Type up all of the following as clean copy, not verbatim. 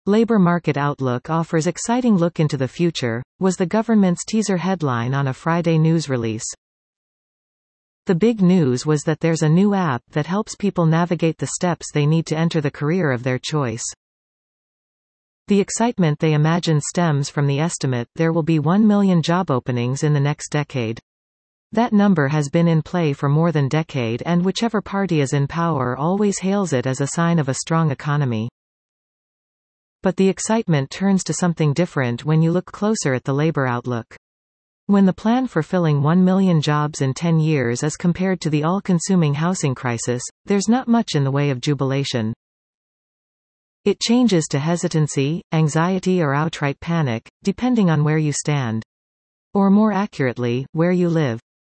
Labor market outlook offers exciting look into the future, was the government's teaser headline on a Friday news release. The big news was that there's a new app that helps people navigate the steps they need to enter the career of their choice. The excitement they imagine stems from the estimate there will be 1 million job openings in the next decade. That number has been in play for more than a decade, and whichever party is in power always hails it as a sign of a strong economy. But the excitement turns to something different when you look closer at the labor outlook. When the plan for filling 1 million jobs in 10 years is compared to the all-consuming housing crisis, there's not much in the way of jubilation. It changes to hesitancy, anxiety, or outright panic, depending on where you stand. Or more accurately, where you live.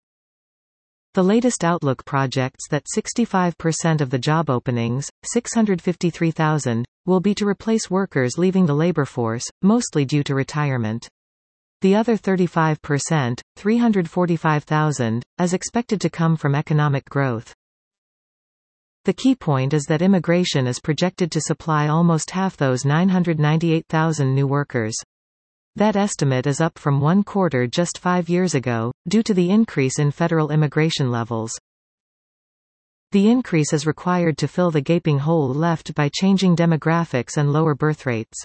The latest outlook projects that 65% of the job openings, 653,000, will be to replace workers leaving the labor force, mostly due to retirement. The other 35%, 345,000, is expected to come from economic growth. The key point is that immigration is projected to supply almost half those 998,000 new workers. That estimate is up from 1/4 just 5 years ago, due to the increase in federal immigration levels. The increase is required to fill the gaping hole left by changing demographics and lower birth rates.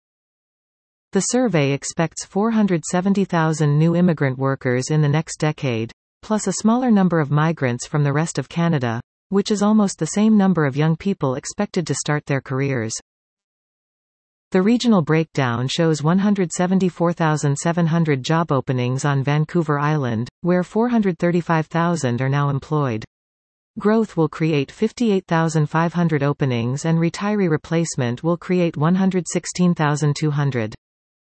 The survey expects 470,000 new immigrant workers in the next decade, plus a smaller number of migrants from the rest of Canada, which is almost the same number of young people expected to start their careers. The regional breakdown shows 174,700 job openings on Vancouver Island, where 435,000 are now employed. Growth will create 58,500 openings and retiree replacement will create 116,200.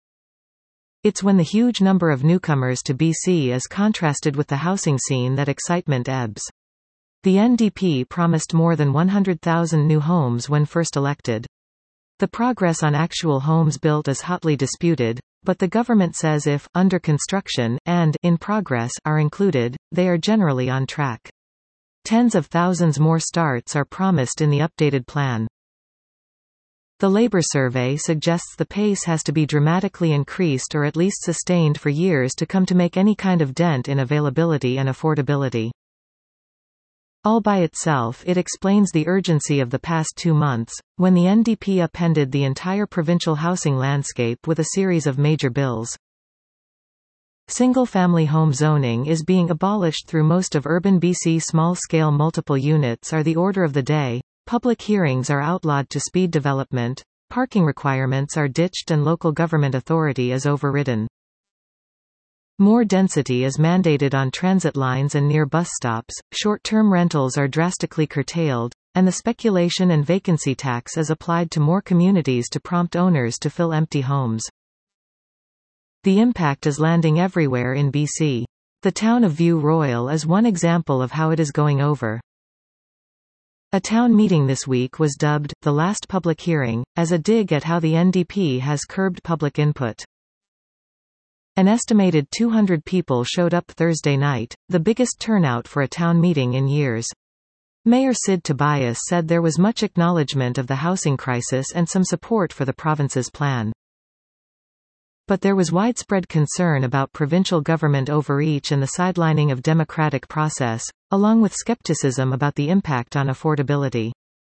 It's when the huge number of newcomers to BC is contrasted with the housing scene that excitement ebbs. The NDP promised more than 100,000 new homes when first elected. The progress on actual homes built is hotly disputed, but the government says if under construction and in progress are included, they are generally on track. Tens of thousands more starts are promised in the updated plan. The labor survey suggests the pace has to be dramatically increased or at least sustained for years to come to make any kind of dent in availability and affordability. All by itself, it explains the urgency of the past 2 months, when the NDP upended the entire provincial housing landscape with a series of major bills. Single-family home zoning is being abolished through most of urban BC. Small-scale multiple units are the order of the day, public hearings are outlawed to speed development, parking requirements are ditched and local government authority is overridden. More density is mandated on transit lines and near bus stops, short-term rentals are drastically curtailed, and the speculation and vacancy tax is applied to more communities to prompt owners to fill empty homes. The impact is landing everywhere in BC. The town of View Royal is one example of how it is going over. A town meeting this week was dubbed, "the last public hearing," as a dig at how the NDP has curbed public input. An estimated 200 people showed up Thursday night, the biggest turnout for a town meeting in years. Mayor Sid Tobias said there was much acknowledgement of the housing crisis and some support for the province's plan. But there was widespread concern about provincial government overreach and the sidelining of democratic process, along with skepticism about the impact on affordability.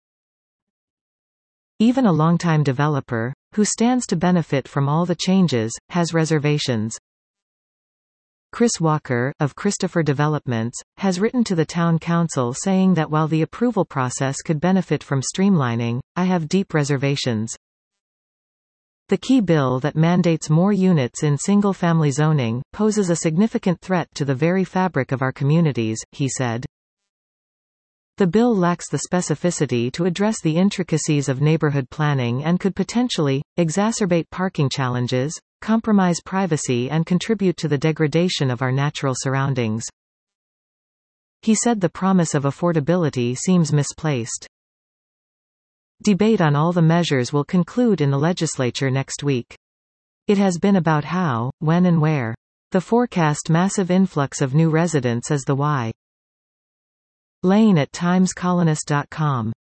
Even a longtime developer, who stands to benefit from all the changes, has reservations. Chris Walker, of Christopher Developments, has written to the town council saying that while the approval process could benefit from streamlining, I have deep reservations. The key bill that mandates more units in single-family zoning poses a significant threat to the very fabric of our communities, he said. The bill lacks the specificity to address the intricacies of neighborhood planning and could potentially exacerbate parking challenges, compromise privacy and contribute to the degradation of our natural surroundings. He said the promise of affordability seems misplaced. Debate on all the measures will conclude in the legislature next week. It has been about how, when and where. The forecast massive influx of new residents is the why. Lane at timescolonist.com